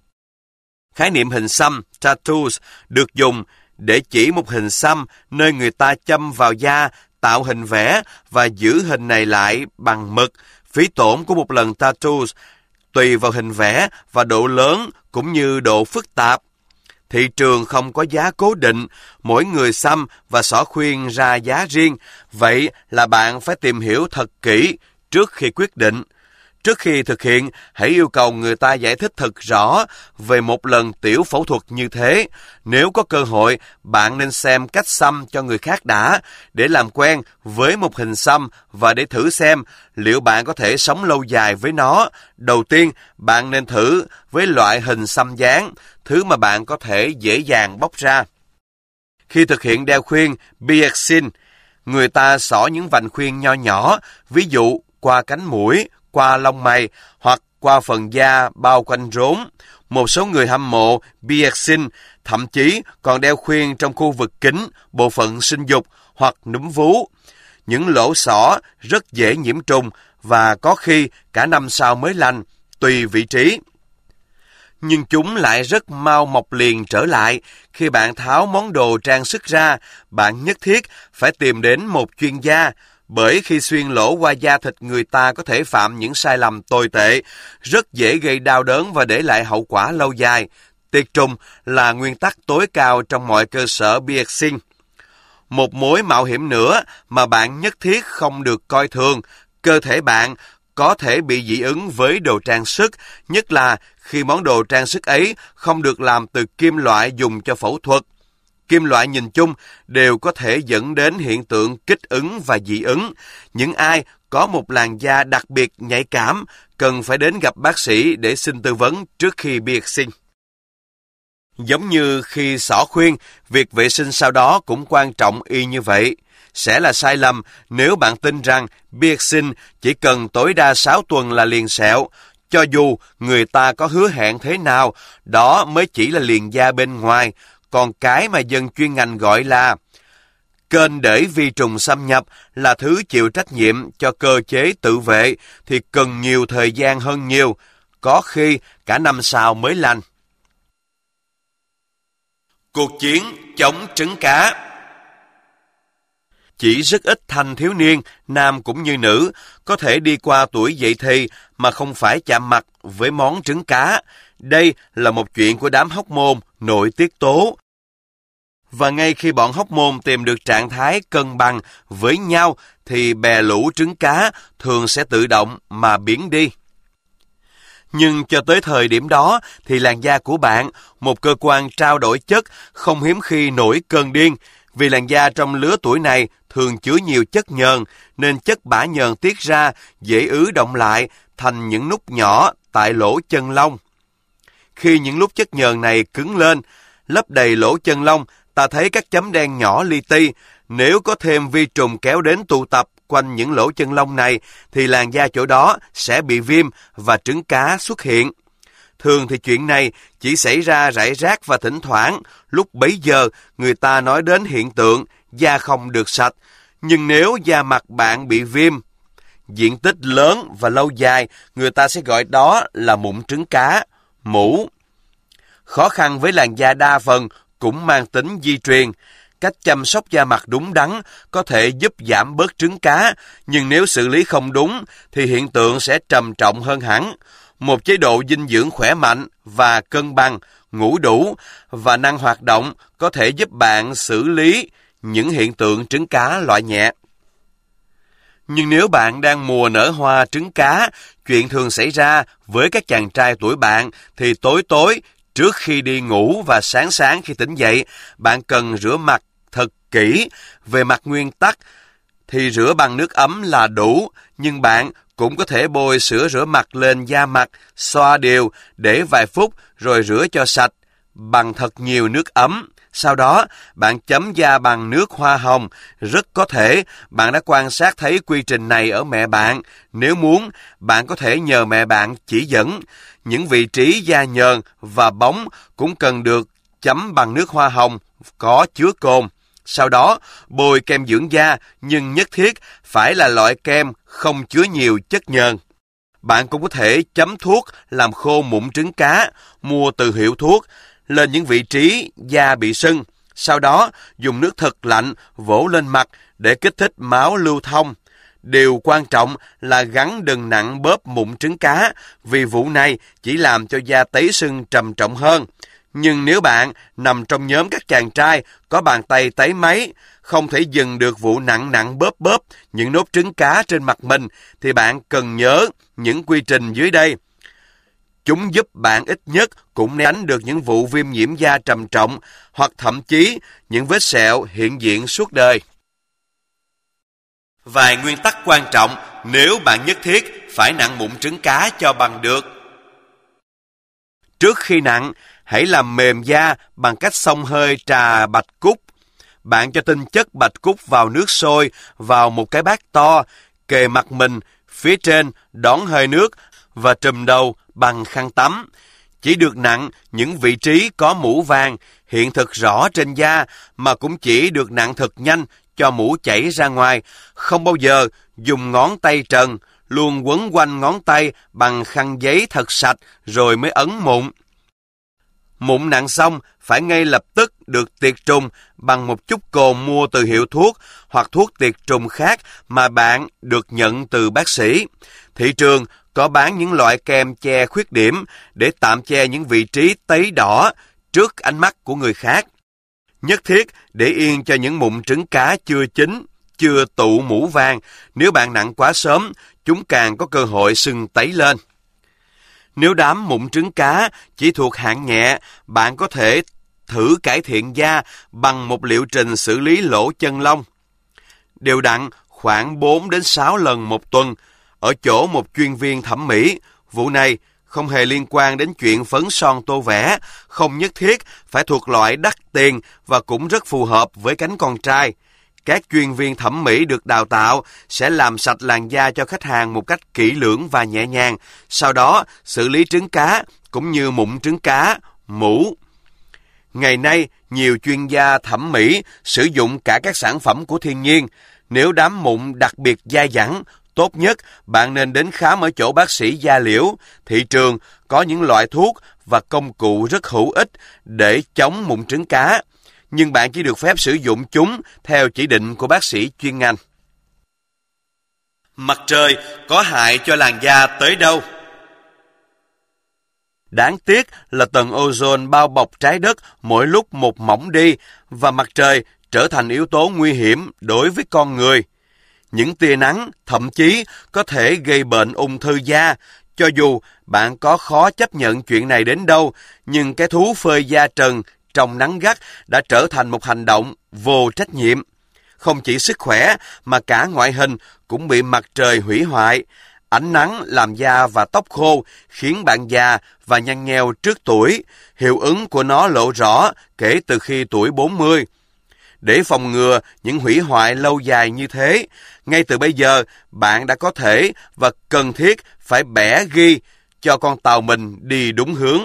Khái niệm hình xăm, tattoos, được dùng để chỉ một hình xăm nơi người ta châm vào da, tạo hình vẽ và giữ hình này lại bằng mực. Phí tổn của một lần tattoos tùy vào hình vẽ và độ lớn cũng như độ phức tạp. Thị trường không có giá cố định, mỗi người xăm và xỏ khuyên ra giá riêng, vậy là bạn phải tìm hiểu thật kỹ trước khi quyết định. Trước khi thực hiện, hãy yêu cầu người ta giải thích thật rõ về một lần tiểu phẫu thuật như thế. Nếu có cơ hội, bạn nên xem cách xăm cho người khác đã, để làm quen với một hình xăm và để thử xem liệu bạn có thể sống lâu dài với nó. Đầu tiên, bạn nên thử với loại hình xăm dán, thứ mà bạn có thể dễ dàng bóc ra. Khi thực hiện đeo khuyên piercing, người ta xỏ những vành khuyên nho nhỏ, ví dụ qua cánh mũi, qua lông mày hoặc qua phần da bao quanh rốn. Một số người hâm mộ piercing thậm chí còn đeo khuyên trong khu vực kín, bộ phận sinh dục hoặc núm vú. Những lỗ xỏ rất dễ nhiễm trùng và có khi cả năm sau mới lành, tùy vị trí. Nhưng chúng lại rất mau mọc liền trở lại. Khi bạn tháo món đồ trang sức ra, bạn nhất thiết phải tìm đến một chuyên gia, bởi khi xuyên lỗ qua da thịt, người ta có thể phạm những sai lầm tồi tệ, rất dễ gây đau đớn và để lại hậu quả lâu dài. Tiệt trùng là nguyên tắc tối cao trong mọi cơ sở piercing. Một mối mạo hiểm nữa mà bạn nhất thiết không được coi thường: cơ thể bạn có thể bị dị ứng với đồ trang sức, nhất là khi món đồ trang sức ấy không được làm từ kim loại dùng cho phẫu thuật. Kim loại nhìn chung đều có thể dẫn đến hiện tượng kích ứng và dị ứng. Những ai có một làn da đặc biệt nhạy cảm cần phải đến gặp bác sĩ để xin tư vấn trước khi piercing. Giống như khi xỏ khuyên, việc vệ sinh sau đó cũng quan trọng y như vậy. Sẽ là sai lầm nếu bạn tin rằng piercing chỉ cần tối đa 6 tuần là liền sẹo. Cho dù người ta có hứa hẹn thế nào, đó mới chỉ là liền da bên ngoài. Còn cái mà dân chuyên ngành gọi là kênh để vi trùng xâm nhập, là thứ chịu trách nhiệm cho cơ chế tự vệ, thì cần nhiều thời gian hơn nhiều, có khi cả năm sau mới lành. Cuộc chiến chống trứng cá. Chỉ rất ít thanh thiếu niên, nam cũng như nữ, có thể đi qua tuổi dậy thì mà không phải chạm mặt với món trứng cá. Đây là một chuyện của đám hóc môn, nội tiết tố. Và ngay khi bọn hóc môn tìm được trạng thái cân bằng với nhau, thì bè lũ trứng cá thường sẽ tự động mà biến đi. Nhưng cho tới thời điểm đó thì làn da của bạn, một cơ quan trao đổi chất, không hiếm khi nổi cơn điên. Vì làn da trong lứa tuổi này thường chứa nhiều chất nhờn, nên chất bã nhờn tiết ra dễ ứ đọng lại thành những nút nhỏ tại lỗ chân lông. Khi những nút chất nhờn này cứng lên, lấp đầy lỗ chân lông, ta thấy các chấm đen nhỏ li ti. Nếu có thêm vi trùng kéo đến tụ tập quanh những lỗ chân lông này, thì làn da chỗ đó sẽ bị viêm và trứng cá xuất hiện. Thường thì chuyện này chỉ xảy ra rải rác và thỉnh thoảng, lúc bấy giờ người ta nói đến hiện tượng da không được sạch. Nhưng nếu da mặt bạn bị viêm, diện tích lớn và lâu dài, người ta sẽ gọi đó là mụn trứng cá, mủ. Khó khăn với làn da đa phần cũng mang tính di truyền. Cách chăm sóc da mặt đúng đắn có thể giúp giảm bớt trứng cá, nhưng nếu xử lý không đúng thì hiện tượng sẽ trầm trọng hơn hẳn. Một chế độ dinh dưỡng khỏe mạnh và cân bằng, ngủ đủ và năng hoạt động có thể giúp bạn xử lý những hiện tượng trứng cá loại nhẹ. Nhưng nếu bạn đang mùa nở hoa trứng cá, chuyện thường xảy ra với các chàng trai tuổi bạn thì tối trước khi đi ngủ và sáng khi tỉnh dậy, bạn cần rửa mặt thật kỹ. Về mặt nguyên tắc thì rửa bằng nước ấm là đủ, nhưng bạn cũng có thể bôi sữa rửa mặt lên da mặt, xoa đều, để vài phút rồi rửa cho sạch bằng thật nhiều nước ấm. Sau đó, bạn chấm da bằng nước hoa hồng. Rất có thể bạn đã quan sát thấy quy trình này ở mẹ bạn. Nếu muốn, bạn có thể nhờ mẹ bạn chỉ dẫn. Những vị trí da nhờn và bóng cũng cần được chấm bằng nước hoa hồng có chứa cồn. Sau đó, bôi kem dưỡng da, nhưng nhất thiết phải là loại kem không chứa nhiều chất nhờn. Bạn cũng có thể chấm thuốc làm khô mụn trứng cá, mua từ hiệu thuốc, lên những vị trí da bị sưng. Sau đó, dùng nước thật lạnh vỗ lên mặt để kích thích máu lưu thông. Điều quan trọng là gắn đừng nặng bóp mụn trứng cá, vì vụ này chỉ làm cho da tấy sưng trầm trọng hơn. Nhưng nếu bạn nằm trong nhóm các chàng trai có bàn tay tấy máy, không thể dừng được vụ nặng bóp những nốt trứng cá trên mặt mình, thì bạn cần nhớ những quy trình dưới đây. Chúng giúp bạn ít nhất cũng tránh được những vụ viêm nhiễm da trầm trọng hoặc thậm chí những vết sẹo hiện diện suốt đời. Vài nguyên tắc quan trọng nếu bạn nhất thiết phải nặn mụn trứng cá cho bằng được. Trước khi nặn, hãy làm mềm da bằng cách xông hơi trà bạch cúc. Bạn cho tinh chất bạch cúc vào nước sôi vào một cái bát to, kề mặt mình, phía trên đón hơi nước và trùm đầu bằng khăn tắm. Chỉ được nặn những vị trí có mủ vàng hiện thực rõ trên da, mà cũng chỉ được nặn thật nhanh cho mủ chảy ra ngoài. Không bao giờ dùng ngón tay trần, luôn quấn quanh ngón tay bằng khăn giấy thật sạch rồi mới ấn mụn. Mụn nặn xong phải ngay lập tức được tiệt trùng bằng một chút cồn mua từ hiệu thuốc hoặc thuốc tiệt trùng khác mà bạn được nhận từ bác sĩ. Thị trường có bán những loại kem che khuyết điểm để tạm che những vị trí tấy đỏ trước ánh mắt của người khác. Nhất thiết để yên cho những mụn trứng cá chưa chín, chưa tụ mủ vàng. Nếu bạn nặn quá sớm, chúng càng có cơ hội sưng tấy lên. Nếu đám mụn trứng cá chỉ thuộc hạng nhẹ, bạn có thể thử cải thiện da bằng một liệu trình xử lý lỗ chân lông đều đặn khoảng 4 đến 6 lần một tuần ở chỗ một chuyên viên thẩm mỹ. Vụ này không hề liên quan đến chuyện phấn son tô vẽ, không nhất thiết phải thuộc loại đắt tiền và cũng rất phù hợp với cánh con trai. Các chuyên viên thẩm mỹ được đào tạo sẽ làm sạch làn da cho khách hàng một cách kỹ lưỡng và nhẹ nhàng, sau đó xử lý trứng cá cũng như mụn trứng cá, mủ. Ngày nay, nhiều chuyên gia thẩm mỹ sử dụng cả các sản phẩm của thiên nhiên. Nếu đám mụn đặc biệt dai dẳng, tốt nhất bạn nên đến khám ở chỗ bác sĩ da liễu. Thị trường có những loại thuốc và công cụ rất hữu ích để chống mụn trứng cá, nhưng bạn chỉ được phép sử dụng chúng theo chỉ định của bác sĩ chuyên ngành. Mặt trời có hại cho làn da tới đâu? Đáng tiếc là tầng ozone bao bọc trái đất mỗi lúc một mỏng đi và mặt trời trở thành yếu tố nguy hiểm đối với con người. Những tia nắng thậm chí có thể gây bệnh ung thư da. Cho dù bạn có khó chấp nhận chuyện này đến đâu, nhưng cái thú phơi da trần trong nắng gắt đã trở thành một hành động vô trách nhiệm. Không chỉ sức khỏe mà cả ngoại hình cũng bị mặt trời hủy hoại. Ánh nắng làm da và tóc khô khiến bạn già và nhăn nheo trước tuổi. Hiệu ứng của nó lộ rõ kể từ khi tuổi 40. Để phòng ngừa những hủy hoại lâu dài như thế, ngay từ bây giờ bạn đã có thể và cần thiết phải bẻ ghi cho con tàu mình đi đúng hướng.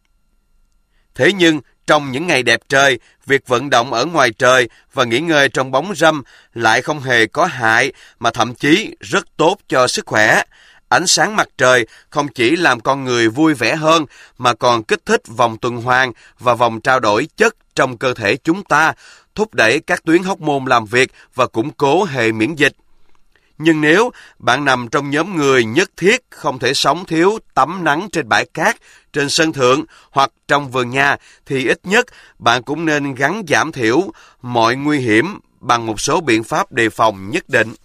Thế nhưng, trong những ngày đẹp trời, việc vận động ở ngoài trời và nghỉ ngơi trong bóng râm lại không hề có hại mà thậm chí rất tốt cho sức khỏe. Ánh sáng mặt trời không chỉ làm con người vui vẻ hơn mà còn kích thích vòng tuần hoàn và vòng trao đổi chất trong cơ thể chúng ta, thúc đẩy các tuyến hormone làm việc và củng cố hệ miễn dịch. Nhưng nếu bạn nằm trong nhóm người nhất thiết không thể sống thiếu tắm nắng trên bãi cát, trên sân thượng hoặc trong vườn nhà, thì ít nhất bạn cũng nên gắng giảm thiểu mọi nguy hiểm bằng một số biện pháp đề phòng nhất định.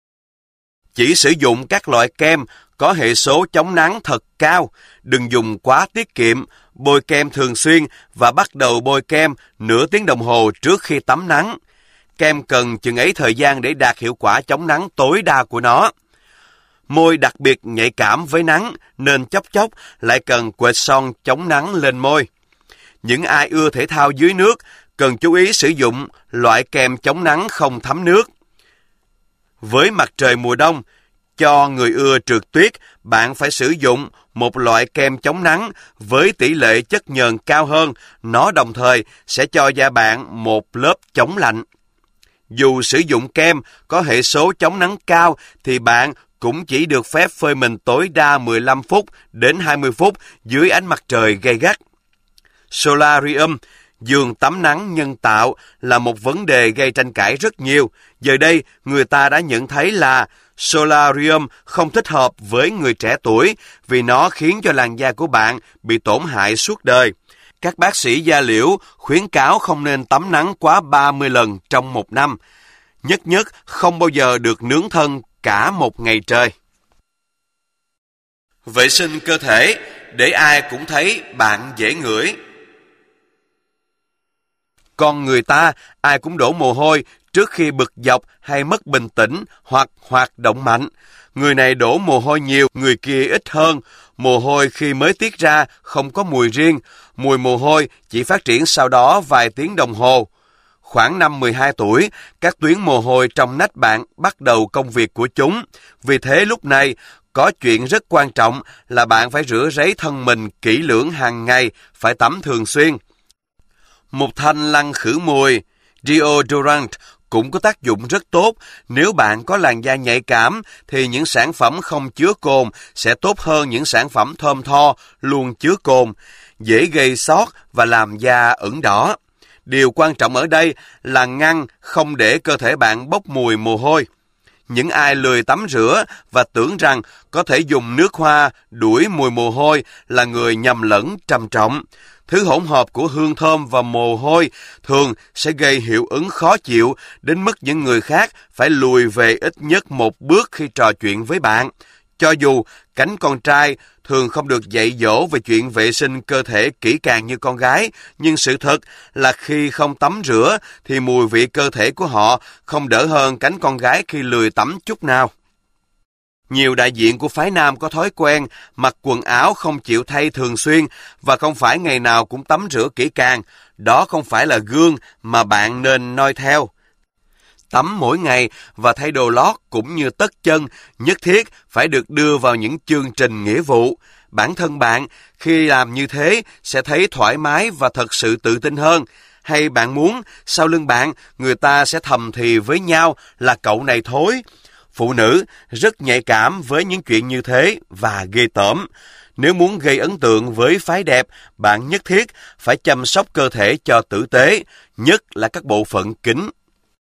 Chỉ sử dụng các loại kem có hệ số chống nắng thật cao, đừng dùng quá tiết kiệm, bôi kem thường xuyên và bắt đầu bôi kem nửa tiếng đồng hồ trước khi tắm nắng. Kem cần chừng ấy thời gian để đạt hiệu quả chống nắng tối đa của nó. Môi đặc biệt nhạy cảm với nắng nên chốc chốc lại cần quệt son chống nắng lên môi. Những ai ưa thể thao dưới nước cần chú ý sử dụng loại kem chống nắng không thấm nước. Với mặt trời mùa đông, cho người ưa trượt tuyết, bạn phải sử dụng một loại kem chống nắng với tỷ lệ chất nhờn cao hơn. Nó đồng thời sẽ cho da bạn một lớp chống lạnh. Dù sử dụng kem có hệ số chống nắng cao thì bạn cũng chỉ được phép phơi mình tối đa 15 phút đến 20 phút dưới ánh mặt trời gay gắt. Solarium, giường tắm nắng nhân tạo, là một vấn đề gây tranh cãi rất nhiều. Giờ đây, người ta đã nhận thấy là solarium không thích hợp với người trẻ tuổi vì nó khiến cho làn da của bạn bị tổn hại suốt đời. Các bác sĩ da liễu khuyến cáo không nên tắm nắng quá 30 lần trong một năm. Nhất nhất không bao giờ được nướng thân cả một ngày trời. Vệ sinh cơ thể để ai cũng thấy bạn dễ ngửi. Con người ta ai cũng đổ mồ hôi trước khi bực dọc hay mất bình tĩnh hoặc hoạt động mạnh. Người này đổ mồ hôi nhiều, người kia ít hơn. Mồ hôi khi mới tiết ra không có mùi riêng. Mùi mồ hôi chỉ phát triển sau đó vài tiếng đồng hồ. Khoảng năm 12 tuổi, các tuyến mồ hôi trong nách bạn bắt đầu công việc của chúng. Vì thế lúc này, có chuyện rất quan trọng là bạn phải rửa ráy thân mình kỹ lưỡng hàng ngày, phải tắm thường xuyên. Một thanh lăn khử mùi, deodorant, cũng có tác dụng rất tốt. Nếu bạn có làn da nhạy cảm, thì những sản phẩm không chứa cồn sẽ tốt hơn những sản phẩm thơm tho luôn chứa cồn, dễ gây xót và làm da ửng đỏ. Điều quan trọng ở đây là ngăn không để cơ thể bạn bốc mùi mồ hôi. Những ai lười tắm rửa và tưởng rằng có thể dùng nước hoa đuổi mùi mồ hôi là người nhầm lẫn trầm trọng. Thứ hỗn hợp của hương thơm và mồ hôi thường sẽ gây hiệu ứng khó chịu đến mức những người khác phải lùi về ít nhất một bước khi trò chuyện với bạn. Cho dù cánh con trai thường không được dạy dỗ về chuyện vệ sinh cơ thể kỹ càng như con gái, nhưng sự thật là khi không tắm rửa thì mùi vị cơ thể của họ không đỡ hơn cánh con gái khi lười tắm chút nào. Nhiều đại diện của phái nam có thói quen mặc quần áo không chịu thay thường xuyên và không phải ngày nào cũng tắm rửa kỹ càng. Đó không phải là gương mà bạn nên noi theo. Tắm mỗi ngày và thay đồ lót cũng như tất chân nhất thiết phải được đưa vào những chương trình nghĩa vụ. Bản thân bạn khi làm như thế sẽ thấy thoải mái và thật sự tự tin hơn. Hay bạn muốn sau lưng bạn người ta sẽ thầm thì với nhau là cậu này thối. Phụ nữ rất nhạy cảm với những chuyện như thế và ghê tởm. Nếu muốn gây ấn tượng với phái đẹp, bạn nhất thiết phải chăm sóc cơ thể cho tử tế, nhất là các bộ phận kín.